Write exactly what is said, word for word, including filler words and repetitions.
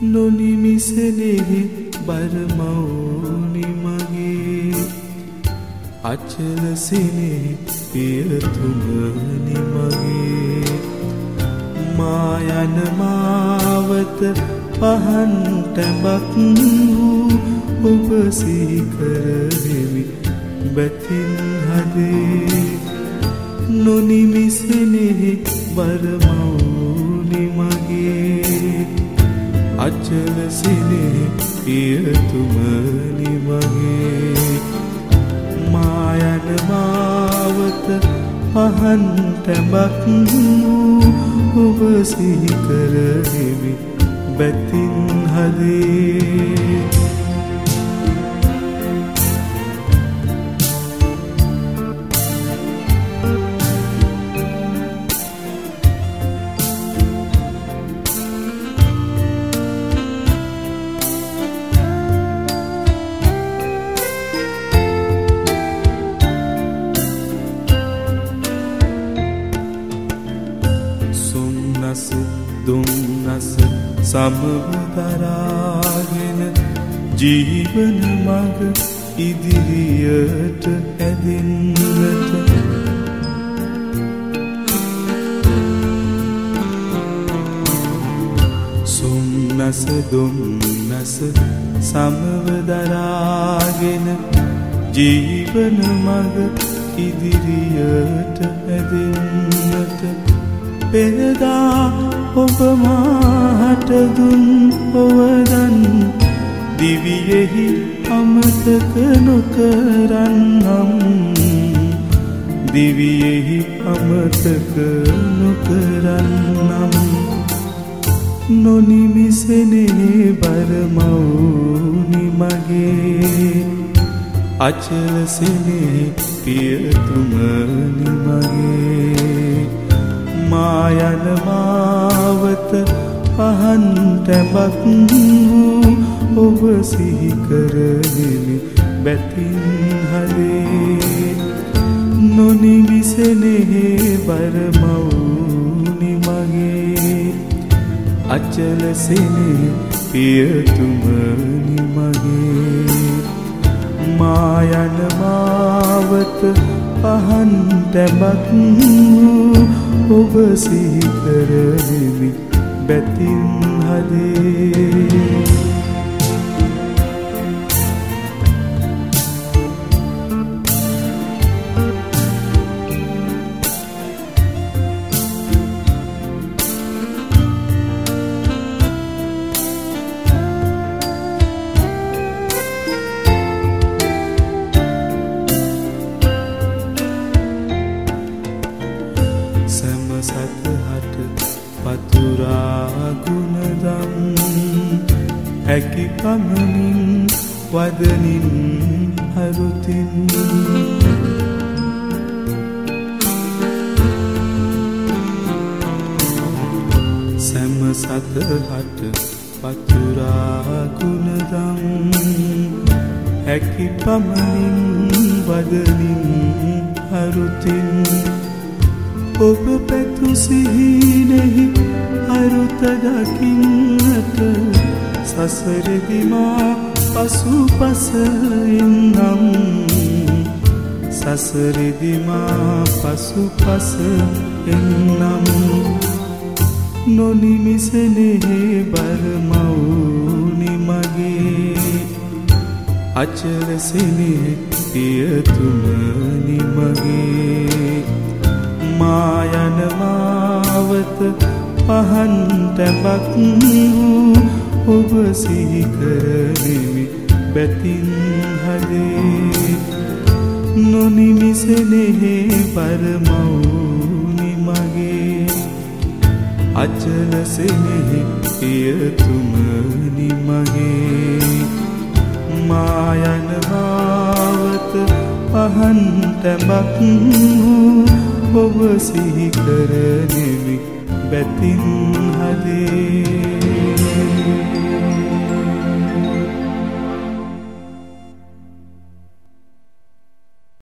නොනිමිසෙනෙහි බරමවුනි මගේ අචල සිනෙහි පියතුමනි මගේ මා යන මාවත පහන් තැඹක් වූ ඔබ සිහි කරෙමි බැතින් හදේ නොනිමිසෙනෙහි බරමවුනි මගේ අචල සිනෙහි පියතුමනි මගේ මා යන මාවත පහන් තැඹක් වූ ඔබ සිහි කරෙමි බැතින් හදේ දුම්නස සමවදරාගෙන ජීවන මග ඉදිරියට ඇදෙන්නට සොම්නස දුම්නස සමවදරාගෙන ජීවන මග ඉදිරියට ඇදෙන්නට පෙරදා ඔබ මාහට දුන් ඔවදන් දිවියෙහි අමතක නොකරන්නම් දිවියෙහි අමතක නොකරන්නම් නොනිමිසෙනෙහි බරමවුනි මගේ අචල සිනෙහි පියතුමනි මගේ මා යන මාවත පහන් තැඹක් වූ ඔබ සිහි කරෙමි බැතින් හදේ නොනිමිසෙනෙහි බරමවුනි මගේ අචල සිනෙහි පියතුමනි මගේ මා යන මාවත පහන් තැඹක් වූ ඔබ සිහි කරෙමි බැතින් හදේ සතහට පතුරා ගුණදම් හැකි පමණින් වදනින් අරුතින් සැම සතහට පතුරා ගුණදම් හැකි පමණින් වදනින් අරුතින් ඔබ පැතු සිහිනෙහි අරුත දකින්නට සසරෙදි මා පසුපස එන්නම් සසරෙදි මා පසුපස එන්නම් නොනිමිසෙනෙහි බරමවුනි මගේ අචල සිනෙහි පියතුමනි මගේ මා යන මාවත පහන් තැඹක් වූ ඔබ සිහි කරෙමි බැතින් හදේ නොනිමිසෙනෙහි බරමවුනි මගේ අචල සිනෙහි පියතුමනි මගේ මා යන මාවත පහන් තැඹක් වූ ඔබ සිහි කරෙමි බැතින් හදේ